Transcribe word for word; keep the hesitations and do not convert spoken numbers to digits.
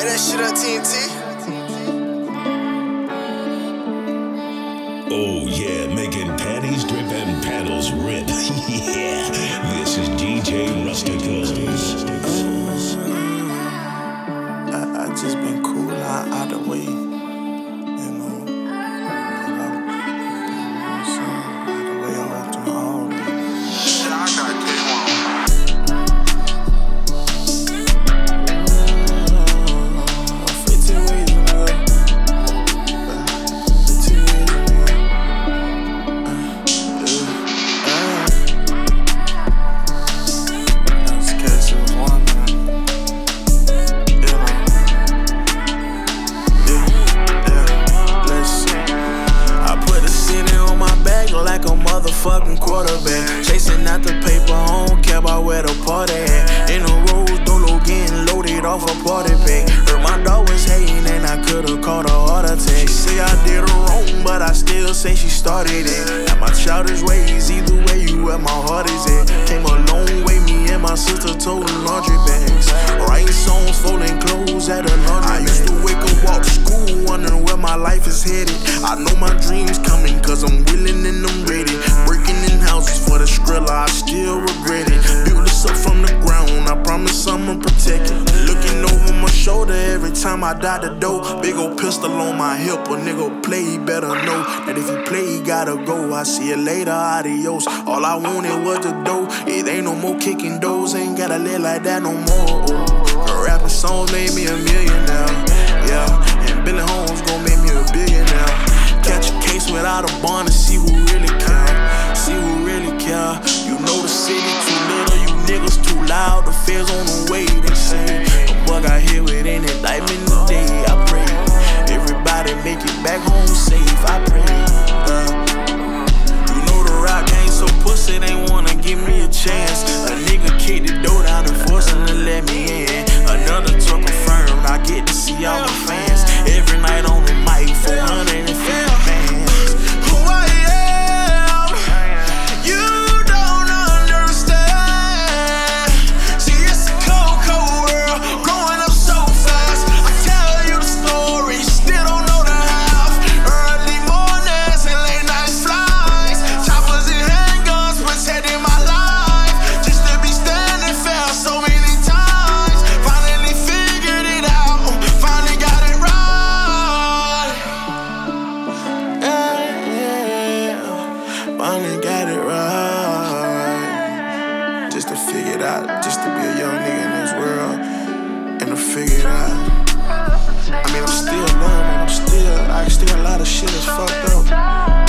Light that shit up, T N T. Oh yeah, making panties drip and paddles rip. Yeah, this is D J Rusticals. I, I just been cool out, out the way, you know. So, out the way all through all the shit I got came on. Fucking quarterback, chasing out the paper, I don't care about where the party at. In the Rose Dolo getting loaded off a party pack. Heard my dog was hating and I could've caught a heart attack. She say I did her wrong, but I still say she started it. At my childish ways, either way you where my heart is at. Came a long way, me and my sister toting laundry bags. Writing songs, folding clothes at a laundry I used to wake up, walk to school, wondering where my life is headed. I know my dreams coming, cause I'm willing and I'm ready. Breaking in houses for the Skrilla, I still regret it. Build this up from the ground, I promise I'ma protect it. Looking over my shoulder every time I die the door. Big ol' pistol on my hip, a nigga play, he better know that if he play, he gotta go. I see you later, adios. All I wanted was the dough. It ain't no more kicking doors, ain't gotta live like that no more. The rapping songs made me a millionaire, yeah. And Billy Holmes gon' make me a billionaire. Catch a case without a bond and see who really care. See who really care. You know the city too little, you niggas too loud. The feds on the way, they say. A bug out here with an indictment today. I pray everybody make it back home safe. I pray. Uh, you know the rap game so pussy, they wanna give me a chance. A nigga kicked the door down and forced him to let me in. Another tour confirmed, I get to see all my fans. Every night on the mic, four hundred fifty fans. Who I am, you don't understand. See, it's a cold, cold world, growing up so fast. I tell you the story, still don't know the half. Early mornings and late night flights, choppers and handguns protecting my life. Just to be standing fair so many times. Finally figured it out, finally got it right. Finally got it right. Just to figure it out, just to be a young nigga in this world and to figure it out. I mean, I'm still learning, I'm still, I still, a lot of shit is fucked up.